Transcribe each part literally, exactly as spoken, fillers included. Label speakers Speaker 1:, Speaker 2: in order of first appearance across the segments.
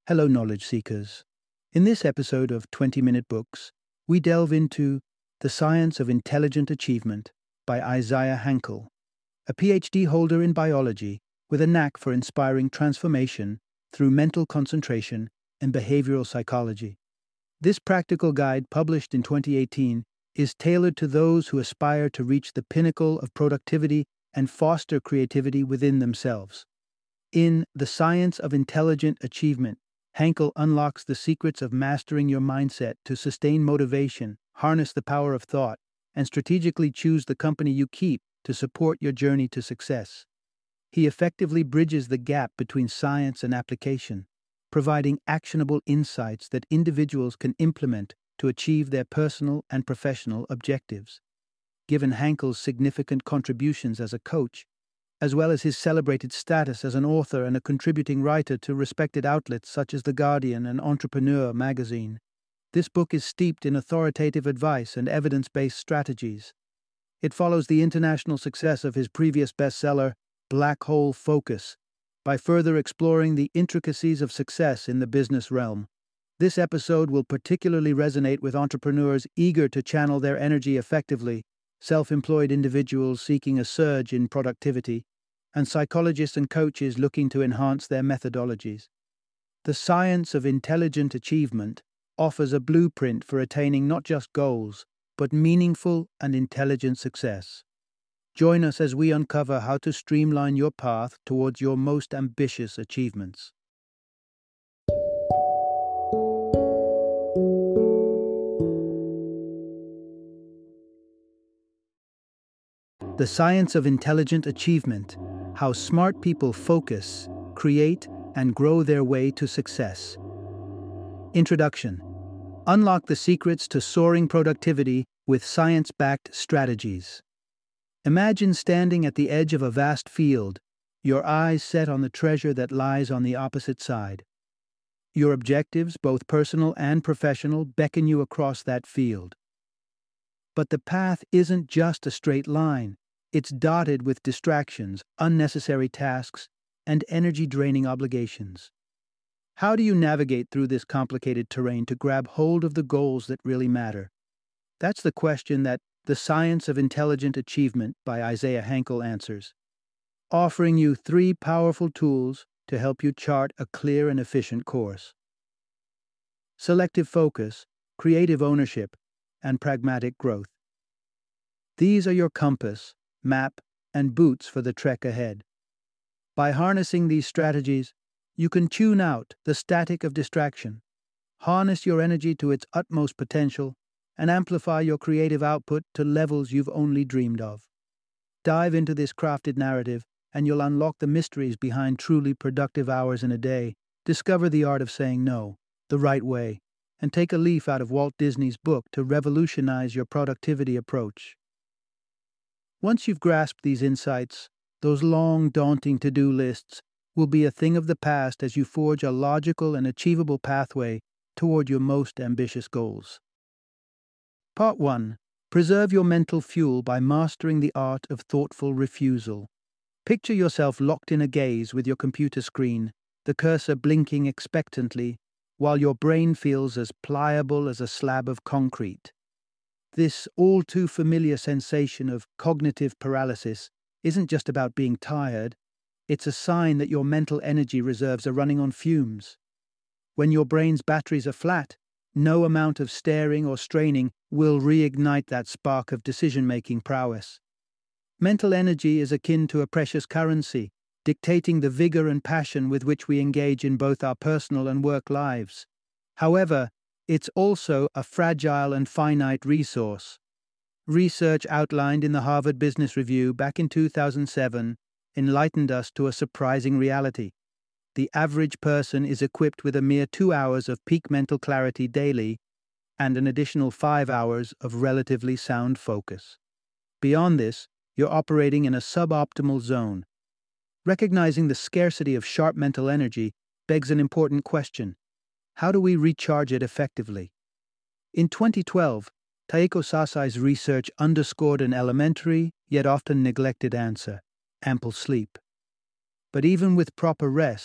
Speaker 1: Hello, knowledge seekers. In this episode of twenty minute Books, we delve into The Science of Intelligent Achievement by Isaiah Hankel, a P H D holder in biology with a knack for inspiring transformation through mental concentration and behavioral psychology. This practical guide, published in twenty eighteen, is tailored to those who aspire to reach the pinnacle of productivity and foster creativity within themselves. In The Science of Intelligent Achievement, Hankel unlocks the secrets of mastering your mindset to sustain motivation, harness the power of thought, and strategically choose the company you keep to support your journey to success. He effectively bridges the gap between science and application, providing actionable insights that individuals can implement to achieve their personal and professional objectives. Given Hankel's significant contributions as a coach, as well as his celebrated status as an author and a contributing writer to respected outlets such as The Guardian and Entrepreneur magazine, this book is steeped in authoritative advice and evidence-based strategies. It follows the international success of his previous bestseller, Black Hole Focus, by further exploring the intricacies of success in the business realm. This episode will particularly resonate with entrepreneurs eager to channel their energy effectively, self-employed individuals seeking a surge in productivity, and psychologists and coaches looking to enhance their methodologies. The Science of Intelligent Achievement offers a blueprint for attaining not just goals, but meaningful and intelligent success. Join us as we uncover how to streamline your path towards your most ambitious achievements. The Science of Intelligent Achievement: How Smart People Focus, Create, and Grow Their Way to Success. Introduction. Unlock the secrets to soaring productivity with science-backed strategies. Imagine standing at the edge of a vast field, your eyes set on the treasure that lies on the opposite side. Your objectives, both personal and professional, beckon you across that field. But the path isn't just a straight line. It's dotted with distractions, unnecessary tasks, and energy-draining obligations. How do you navigate through this complicated terrain to grab hold of the goals that really matter? That's the question that The Science of Intelligent Achievement by Isaiah Hankel answers, offering you three powerful tools to help you chart a clear and efficient course. Selective focus, creative ownership, and pragmatic growth. These are your compass, map, and boots for the trek ahead. By harnessing these strategies, you can tune out the static of distraction, harness your energy to its utmost potential, and amplify your creative output to levels you've only dreamed of. Dive into this crafted narrative, and you'll unlock the mysteries behind truly productive hours in a day, discover the art of saying no, the right way, and take a leaf out of Walt Disney's book to revolutionize your productivity approach. Once you've grasped these insights, those long, daunting to-do lists will be a thing of the past as you forge a logical and achievable pathway toward your most ambitious goals. Part one. Preserve your mental fuel by mastering the art of thoughtful refusal. Picture yourself locked in a gaze with your computer screen, the cursor blinking expectantly, while your brain feels as pliable as a slab of concrete. This all-too-familiar sensation of cognitive paralysis isn't just about being tired, it's a sign that your mental energy reserves are running on fumes. When your brain's batteries are flat, no amount of staring or straining will reignite that spark of decision-making prowess. Mental energy is akin to a precious currency, dictating the vigor and passion with which we engage in both our personal and work lives. However, it's also a fragile and finite resource. Research outlined in the Harvard Business Review back in two thousand seven enlightened us to a surprising reality. The average person is equipped with a mere two hours of peak mental clarity daily and an additional five hours of relatively sound focus. Beyond this, you're operating in a suboptimal zone. Recognizing the scarcity of sharp mental energy begs an important question. How do we recharge it effectively? In twenty twelve, Taeko Sasai's research underscored an elementary, yet often neglected answer: ample sleep. But even with proper rest,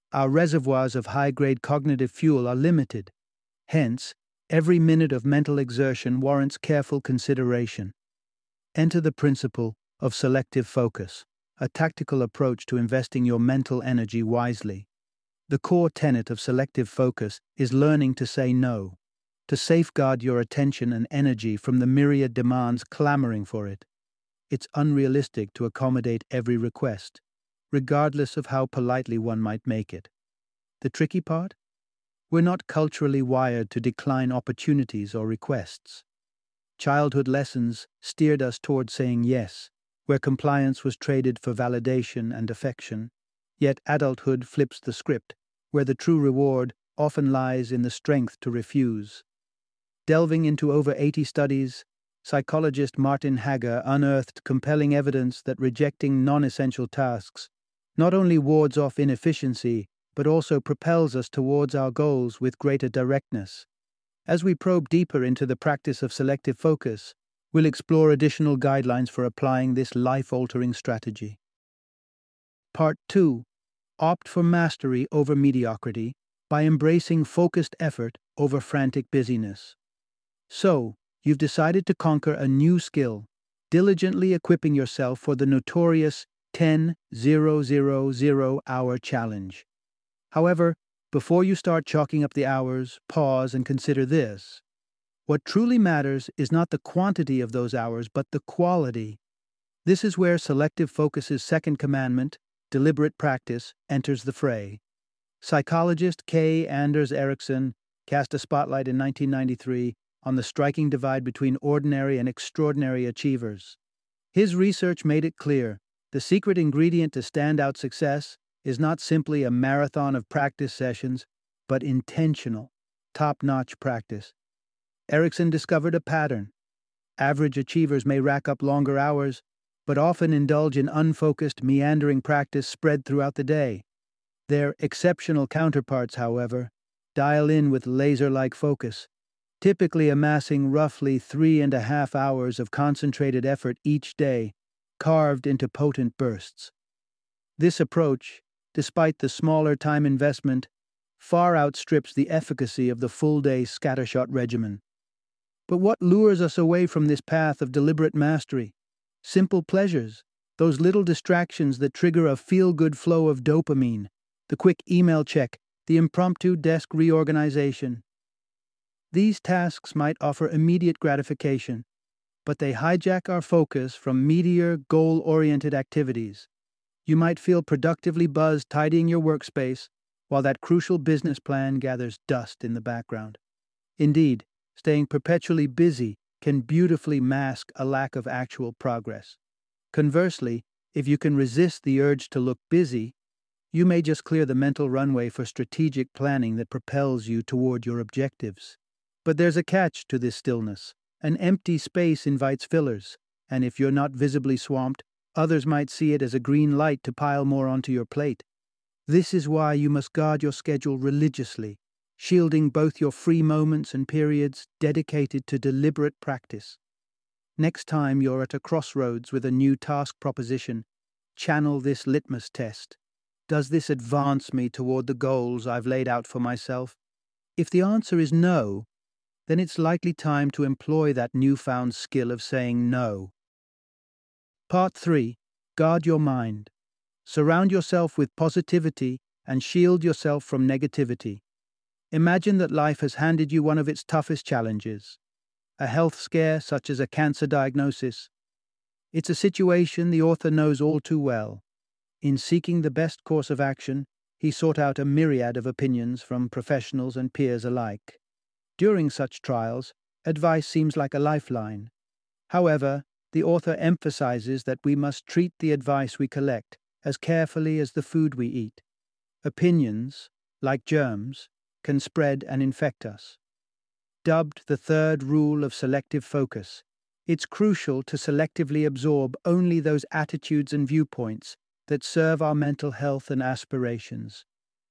Speaker 1: Our reservoirs of high-grade cognitive fuel are limited. Hence, every minute of mental exertion warrants careful consideration. Enter the principle of selective focus, a tactical approach to investing your mental energy wisely. The core tenet of selective focus is learning to say no, to safeguard your attention and energy from the myriad demands clamoring for it. It's unrealistic to accommodate every request, regardless of how politely one might make it. The tricky part? We're not culturally wired to decline opportunities or requests. Childhood lessons steered us toward saying yes, where compliance was traded for validation and affection. Yet adulthood flips the script, where the true reward often lies in the strength to refuse. Delving into over eighty studies, psychologist Martin Hager unearthed compelling evidence that rejecting non-essential tasks not only wards off inefficiency, but also propels us towards our goals with greater directness. As we probe deeper into the practice of selective focus, we'll explore additional guidelines for applying this life-altering strategy. Part two. Opt for mastery over mediocrity by embracing focused effort over frantic busyness. So, you've decided to conquer a new skill, diligently equipping yourself for the notorious ten thousand hour challenge. However, before you start chalking up the hours, pause and consider this. What truly matters is not the quantity of those hours, but the quality. This is where selective focus's second commandment, deliberate practice, enters the fray. Psychologist K. Anders Ericsson cast a spotlight in nineteen ninety-three on the striking divide between ordinary and extraordinary achievers. His research made it clear the secret ingredient to standout success is not simply a marathon of practice sessions, but intentional, top-notch practice. Ericsson discovered a pattern. Average achievers may rack up longer hours, but often indulge in unfocused, meandering practice spread throughout the day. Their exceptional counterparts, however, dial in with laser-like focus, typically amassing roughly three and a half hours of concentrated effort each day, carved into potent bursts. This approach, despite the smaller time investment, far outstrips the efficacy of the full-day scattershot regimen. But what lures us away from this path of deliberate mastery? Simple pleasures, those little distractions that trigger a feel-good flow of dopamine, the quick email check, the impromptu desk reorganization. These tasks might offer immediate gratification, but they hijack our focus from meatier, goal-oriented activities. You might feel productively buzzed tidying your workspace, while that crucial business plan gathers dust in the background. Indeed, staying perpetually busy can beautifully mask a lack of actual progress. Conversely, if you can resist the urge to look busy, you may just clear the mental runway for strategic planning that propels you toward your objectives. But there's a catch to this stillness. An empty space invites fillers, and if you're not visibly swamped, others might see it as a green light to pile more onto your plate. This is why you must guard your schedule religiously, shielding both your free moments and periods dedicated to deliberate practice. Next time you're at a crossroads with a new task proposition, channel this litmus test. Does this advance me toward the goals I've laid out for myself? If the answer is no, then it's likely time to employ that newfound skill of saying no. Part three. Guard your mind. Surround yourself with positivity and shield yourself from negativity. Imagine that life has handed you one of its toughest challenges, a health scare such as a cancer diagnosis. It's a situation the author knows all too well. In seeking the best course of action, he sought out a myriad of opinions from professionals and peers alike. During such trials, advice seems like a lifeline. However, the author emphasizes that we must treat the advice we collect as carefully as the food we eat. Opinions, like germs, can spread and infect us. Dubbed the third rule of selective focus, it's crucial to selectively absorb only those attitudes and viewpoints that serve our mental health and aspirations.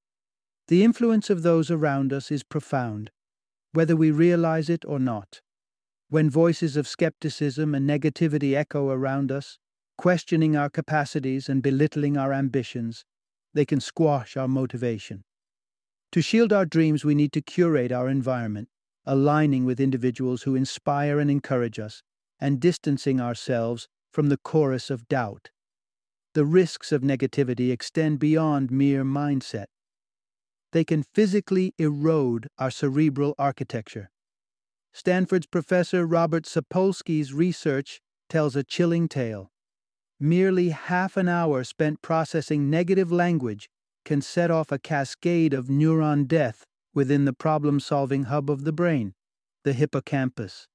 Speaker 1: The influence of those around us is profound, whether we realize it or not. When voices of skepticism and negativity echo around us, questioning our capacities and belittling our ambitions, they can squash our motivation. To shield our dreams, we need to curate our environment, aligning with individuals who inspire and encourage us, and distancing ourselves from the chorus of doubt. The risks of negativity extend beyond mere mindset. They can physically erode our cerebral architecture. Stanford's Professor Robert Sapolsky's research tells a chilling tale. Merely half an hour spent processing negative language can set off a cascade of neuron death within the problem-solving hub of the brain, the hippocampus.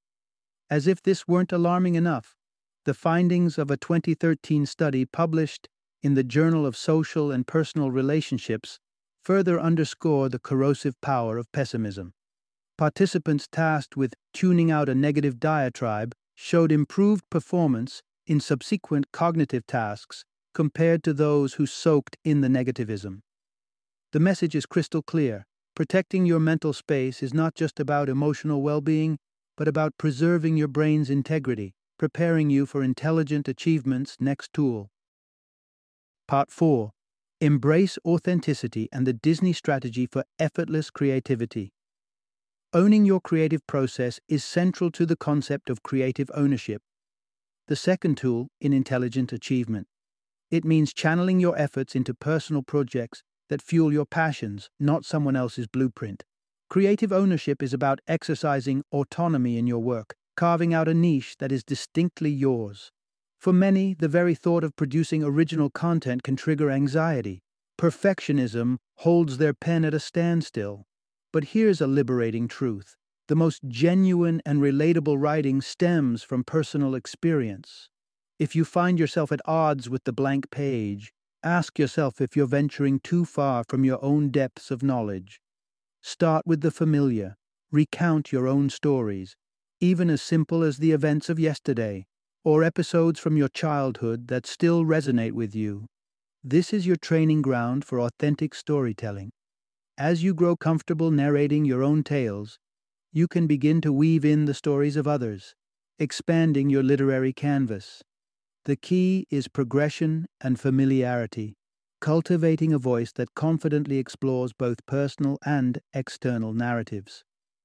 Speaker 1: As if this weren't alarming enough, the findings of a twenty thirteen study published in the Journal of Social and Personal Relationships further underscore the corrosive power of pessimism. Participants tasked with tuning out a negative diatribe showed improved performance in subsequent cognitive tasks compared to those who soaked in the negativism. The message is crystal clear. Protecting your mental space is not just about emotional well-being, but about preserving your brain's integrity, preparing you for intelligent achievement's next tool. Part four. Embrace authenticity and the Disney strategy for effortless creativity. Owning your creative process is central to the concept of creative ownership, the second tool in intelligent achievement. It means channeling your efforts into personal projects that fuel your passions, not someone else's blueprint. Creative ownership is about exercising autonomy in your work, carving out a niche that is distinctly yours. For many, the very thought of producing original content can trigger anxiety. Perfectionism holds their pen at a standstill. But here's a liberating truth. The most genuine and relatable writing stems from personal experience. If you find yourself at odds with the blank page, ask yourself if you're venturing too far from your own depths of knowledge. Start with the familiar. Recount your own stories, even as simple as the events of yesterday, or episodes from your childhood that still resonate with you. This is your training ground for authentic storytelling. As you grow comfortable narrating your own tales, you can begin to weave in the stories of others, expanding your literary canvas. The key is progression and familiarity, cultivating a voice that confidently explores both personal and external narratives.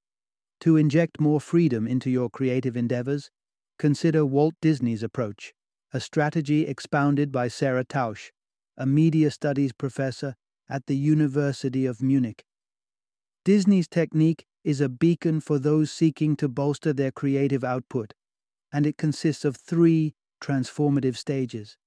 Speaker 1: To inject more freedom into your creative endeavors, consider Walt Disney's approach, a strategy expounded by Sarah Tausch, a media studies professor at the University of Munich. Disney's technique is a beacon for those seeking to bolster their creative output, and it consists of three transformative stages.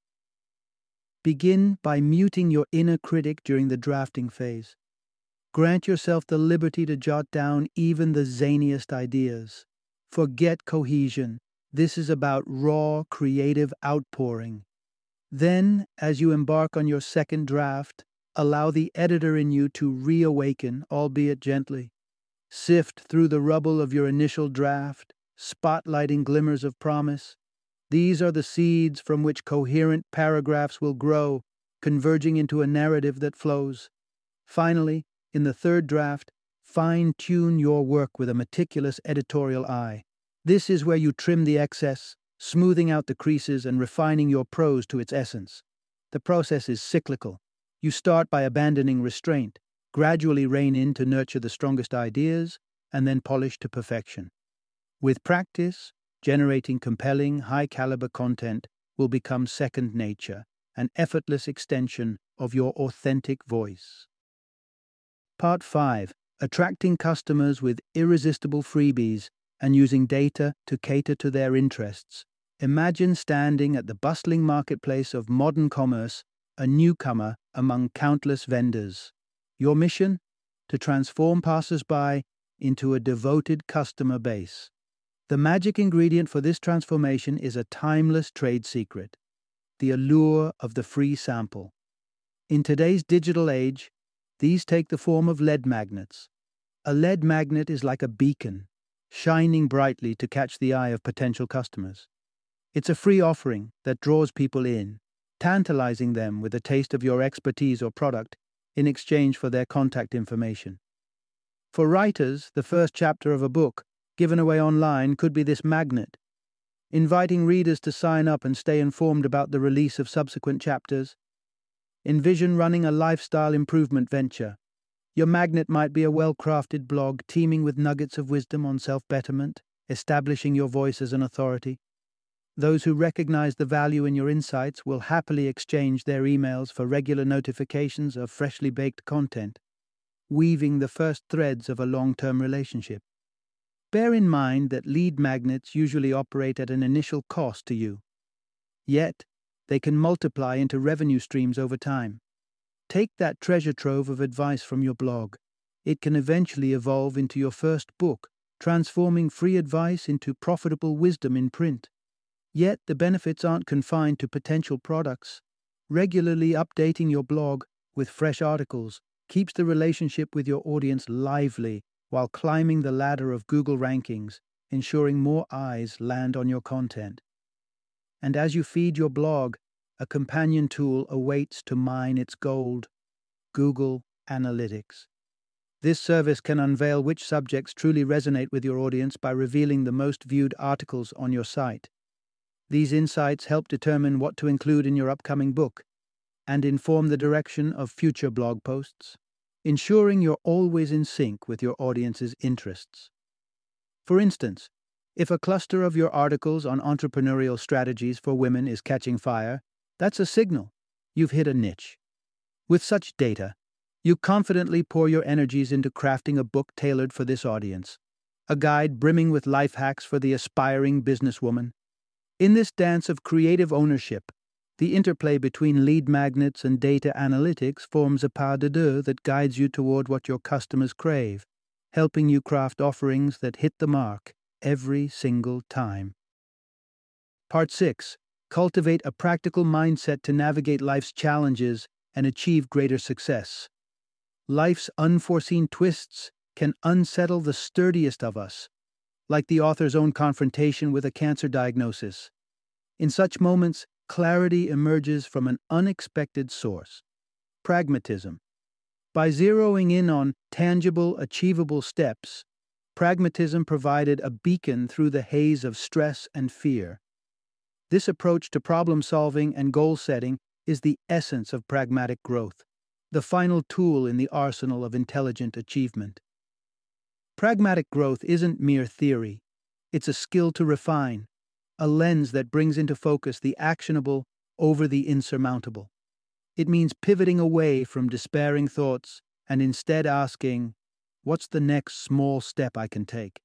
Speaker 1: Begin by muting your inner critic during the drafting phase. Grant yourself the liberty to jot down even the zaniest ideas. Forget cohesion. This is about raw, creative outpouring. Then, as you embark on your second draft, allow the editor in you to reawaken, albeit gently. Sift through the rubble of your initial draft, spotlighting glimmers of promise. These are the seeds from which coherent paragraphs will grow, converging into a narrative that flows. Finally, in the third draft, fine-tune your work with a meticulous editorial eye. This is where you trim the excess, smoothing out the creases and refining your prose to its essence. The process is cyclical. You start by abandoning restraint, gradually rein in to nurture the strongest ideas, and then polish to perfection. With practice, generating compelling, high-caliber content will become second nature, an effortless extension of your authentic voice. Part five. Attracting customers with irresistible freebies and using data to cater to their interests. Imagine standing at the bustling marketplace of modern commerce, a newcomer among countless vendors. Your mission? To transform passers-by into a devoted customer base. The magic ingredient for this transformation is a timeless trade secret, the allure of the free sample. In today's digital age, these take the form of L E D magnets. A L E D magnet is like a beacon, shining brightly to catch the eye of potential customers. It's a free offering that draws people in, tantalizing them with a taste of your expertise or product in exchange for their contact information. For writers, the first chapter of a book given away online could be this magnet, inviting readers to sign up and stay informed about the release of subsequent chapters. Envision running a lifestyle improvement venture. Your magnet might be a well-crafted blog teeming with nuggets of wisdom on self-betterment, establishing your voice as an authority. Those who recognize the value in your insights will happily exchange their emails for regular notifications of freshly baked content, weaving the first threads of a long-term relationship. Bear in mind that lead magnets usually operate at an initial cost to you. Yet, they can multiply into revenue streams over time. Take that treasure trove of advice from your blog. It can eventually evolve into your first book, transforming free advice into profitable wisdom in print. Yet, the benefits aren't confined to potential products. Regularly updating your blog with fresh articles keeps the relationship with your audience lively while climbing the ladder of Google rankings, ensuring more eyes land on your content. And as you feed your blog, a companion tool awaits to mine its gold: Google Analytics. This service can unveil which subjects truly resonate with your audience by revealing the most viewed articles on your site. These insights help determine what to include in your upcoming book and inform the direction of future blog posts, ensuring you're always in sync with your audience's interests. For instance, if a cluster of your articles on entrepreneurial strategies for women is catching fire, that's a signal you've hit a niche. With such data, you confidently pour your energies into crafting a book tailored for this audience, a guide brimming with life hacks for the aspiring businesswoman. In this dance of creative ownership, the interplay between lead magnets and data analytics forms a pas de deux that guides you toward what your customers crave, helping you craft offerings that hit the mark every single time. Part six. Cultivate a practical mindset to navigate life's challenges and achieve greater success. Life's unforeseen twists can unsettle the sturdiest of us, like the author's own confrontation with a cancer diagnosis. In such moments, clarity emerges from an unexpected source: pragmatism. By zeroing in on tangible, achievable steps, pragmatism provided a beacon through the haze of stress and fear. This approach to problem-solving and goal-setting is the essence of pragmatic growth, the final tool in the arsenal of intelligent achievement. Pragmatic growth isn't mere theory. It's a skill to refine, a lens that brings into focus the actionable over the insurmountable. It means pivoting away from despairing thoughts and instead asking, what's the next small step I can take?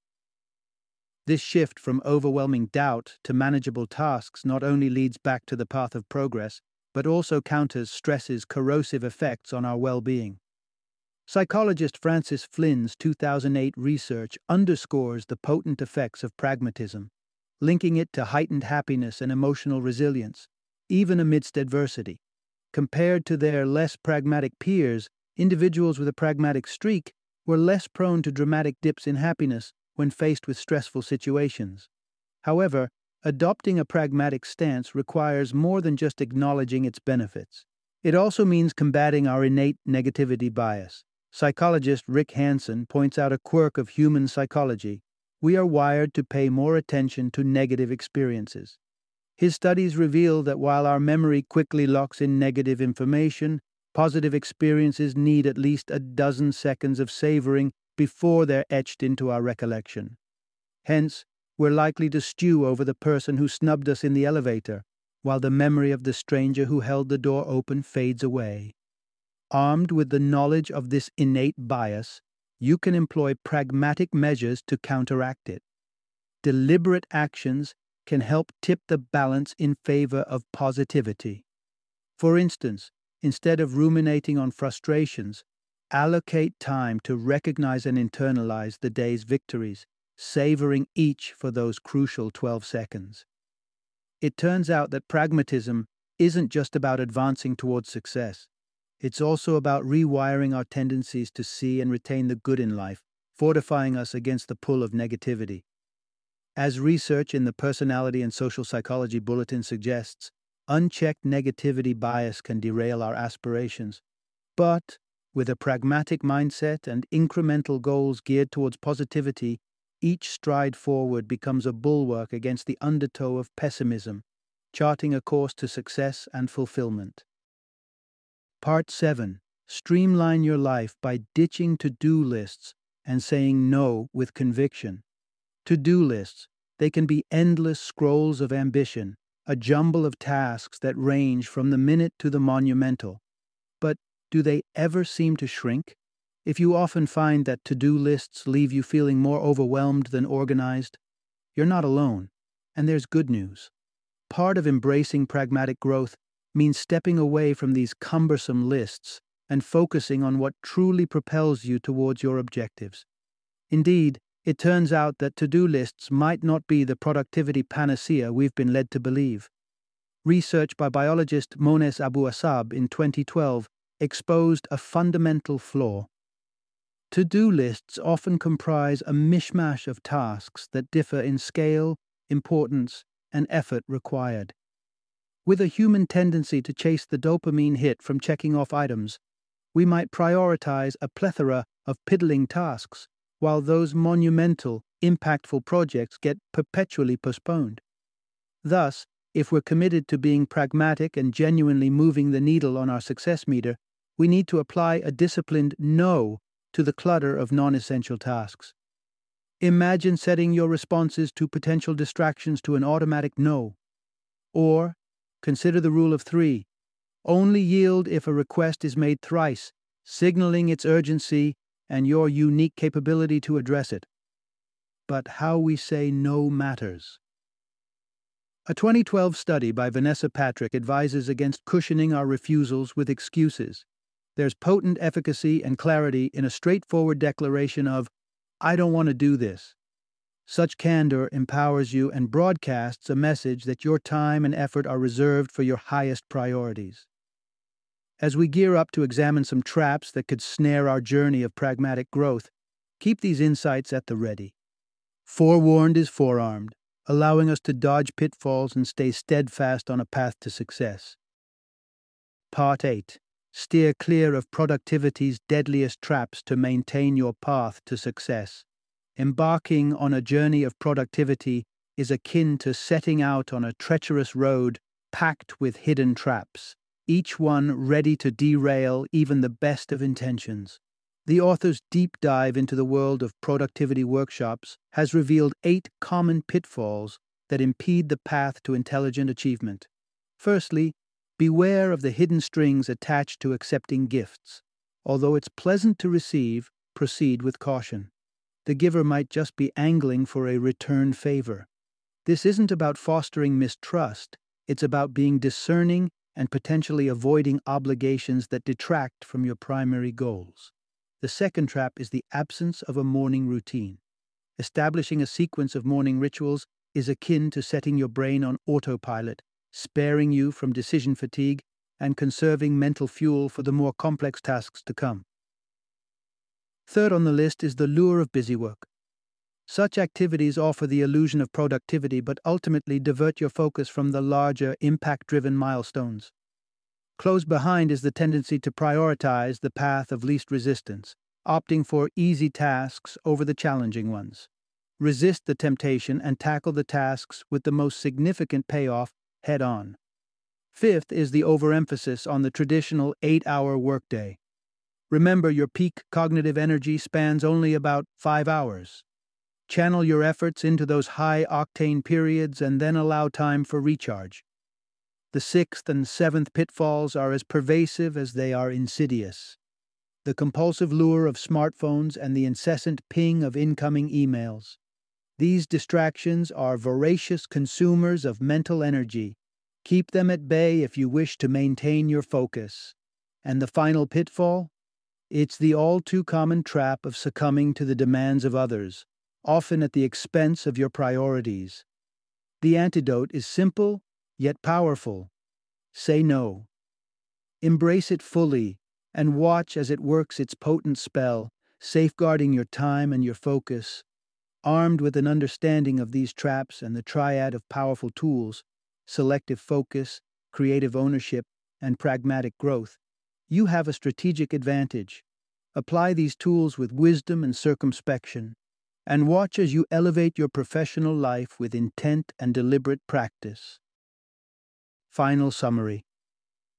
Speaker 1: This shift from overwhelming doubt to manageable tasks not only leads back to the path of progress, but also counters stress's corrosive effects on our well-being. Psychologist Francis Flynn's two thousand eight research underscores the potent effects of pragmatism, linking it to heightened happiness and emotional resilience, even amidst adversity. Compared to their less pragmatic peers, individuals with a pragmatic streak were less prone to dramatic dips in happiness when faced with stressful situations. However, adopting a pragmatic stance requires more than just acknowledging its benefits. It also means combating our innate negativity bias. Psychologist Rick Hanson points out a quirk of human psychology: we are wired to pay more attention to negative experiences. His studies reveal that while our memory quickly locks in negative information, positive experiences need at least a dozen seconds of savoring before they're etched into our recollection. Hence, we're likely to stew over the person who snubbed us in the elevator, while the memory of the stranger who held the door open fades away. Armed with the knowledge of this innate bias, you can employ pragmatic measures to counteract it. Deliberate actions can help tip the balance in favor of positivity. For instance, instead of ruminating on frustrations, allocate time to recognize and internalize the day's victories, savoring each for those crucial twelve seconds. It turns out that pragmatism isn't just about advancing towards success. It's also about rewiring our tendencies to see and retain the good in life, fortifying us against the pull of negativity. As research in the Personality and Social Psychology Bulletin suggests, unchecked negativity bias can derail our aspirations. But with a pragmatic mindset and incremental goals geared towards positivity, each stride forward becomes a bulwark against the undertow of pessimism, charting a course to success and fulfillment. Part seven. Streamline your life by ditching to-do lists and saying no with conviction. To-do lists, they can be endless scrolls of ambition, a jumble of tasks that range from the minute to the monumental. But do they ever seem to shrink? If you often find that to-do lists leave you feeling more overwhelmed than organized, you're not alone, and there's good news. Part of embracing pragmatic growth means stepping away from these cumbersome lists and focusing on what truly propels you towards your objectives. Indeed, it turns out that to-do lists might not be the productivity panacea we've been led to believe. Research by biologist Mones Abouassab in twenty twelve exposed a fundamental flaw. To-do lists often comprise a mishmash of tasks that differ in scale, importance, and effort required. With a human tendency to chase the dopamine hit from checking off items, we might prioritize a plethora of piddling tasks, while those monumental, impactful projects get perpetually postponed. Thus, if we're committed to being pragmatic and genuinely moving the needle on our success meter, we need to apply a disciplined no to the clutter of non-essential tasks. Imagine setting your responses to potential distractions to an automatic no. Or, consider the rule of three. Only yield if a request is made thrice, signaling its urgency and your unique capability to address it. But how we say no matters. A twenty twelve study by Vanessa Patrick advises against cushioning our refusals with excuses. There's potent efficacy and clarity in a straightforward declaration of, "I don't want to do this." Such candor empowers you and broadcasts a message that your time and effort are reserved for your highest priorities. As we gear up to examine some traps that could snare our journey of pragmatic growth, keep these insights at the ready. Forewarned is forearmed, allowing us to dodge pitfalls and stay steadfast on a path to success. Part eight. Steer clear of productivity's deadliest traps to maintain your path to success. Embarking on a journey of productivity is akin to setting out on a treacherous road packed with hidden traps, each one ready to derail even the best of intentions. The author's deep dive into the world of productivity workshops has revealed eight common pitfalls that impede the path to intelligent achievement. Firstly, beware of the hidden strings attached to accepting gifts. Although it's pleasant to receive, proceed with caution. The giver might just be angling for a return favor. This isn't about fostering mistrust, it's about being discerning and potentially avoiding obligations that detract from your primary goals. The second trap is the absence of a morning routine. Establishing a sequence of morning rituals is akin to setting your brain on autopilot, sparing you from decision fatigue and conserving mental fuel for the more complex tasks to come. Third on the list is the lure of busy work. Such activities offer the illusion of productivity but ultimately divert your focus from the larger, impact-driven milestones. Close behind is the tendency to prioritize the path of least resistance, opting for easy tasks over the challenging ones. Resist the temptation and tackle the tasks with the most significant payoff head-on. Fifth is the overemphasis on the traditional eight-hour workday. Remember, your peak cognitive energy spans only about five hours. Channel your efforts into those high-octane periods and then allow time for recharge. The sixth and seventh pitfalls are as pervasive as they are insidious. The compulsive lure of smartphones and the incessant ping of incoming emails. These distractions are voracious consumers of mental energy. Keep them at bay if you wish to maintain your focus. And the final pitfall? It's the all-too-common trap of succumbing to the demands of others, often at the expense of your priorities. The antidote is simple, yet powerful. Say no. Embrace it fully, and watch as it works its potent spell, safeguarding your time and your focus. Armed with an understanding of these traps and the triad of powerful tools, selective focus, creative ownership, and pragmatic growth, you have a strategic advantage. Apply these tools with wisdom and circumspection, and watch as you elevate your professional life with intent and deliberate practice. Final summary.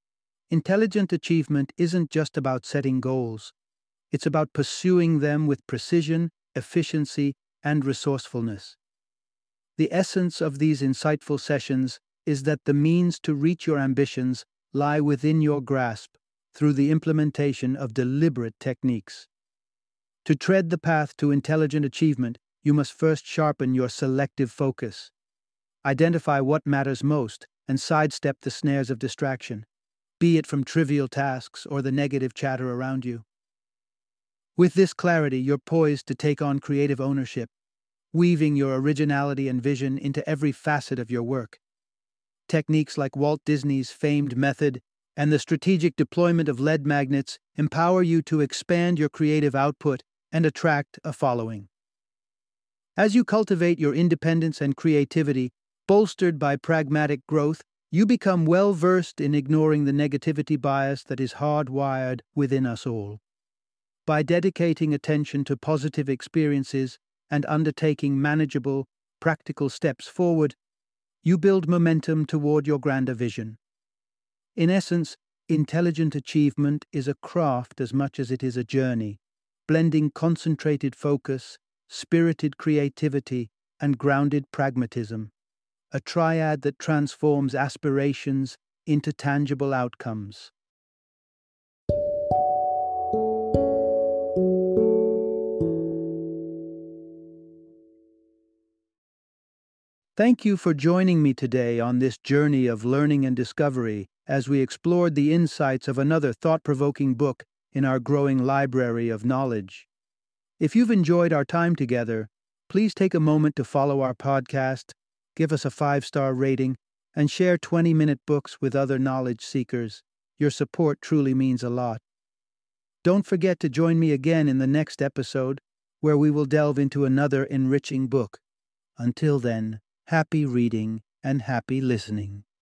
Speaker 1: Intelligent achievement isn't just about setting goals. It's about pursuing them with precision, efficiency, and resourcefulness. The essence of these insightful sessions is that the means to reach your ambitions lie within your grasp through the implementation of deliberate techniques. To tread the path to intelligent achievement, you must first sharpen your selective focus. Identify what matters most and sidestep the snares of distraction, be it from trivial tasks or the negative chatter around you. With this clarity, you're poised to take on creative ownership, weaving your originality and vision into every facet of your work. Techniques like Walt Disney's famed method and the strategic deployment of L E D magnets empower you to expand your creative output and attract a following. As you cultivate your independence and creativity, bolstered by pragmatic growth, you become well-versed in ignoring the negativity bias that is hardwired within us all. By dedicating attention to positive experiences and undertaking manageable, practical steps forward, you build momentum toward your grander vision. In essence, intelligent achievement is a craft as much as it is a journey, blending concentrated focus, spirited creativity, and grounded pragmatism, a triad that transforms aspirations into tangible outcomes. Thank you for joining me today on this journey of learning and discovery as we explored the insights of another thought-provoking book in our growing library of knowledge. If you've enjoyed our time together, please take a moment to follow our podcast, give us a five-star rating, and share twenty-minute books with other knowledge seekers. Your support truly means a lot. Don't forget to join me again in the next episode, where we will delve into another enriching book. Until then, happy reading and happy listening.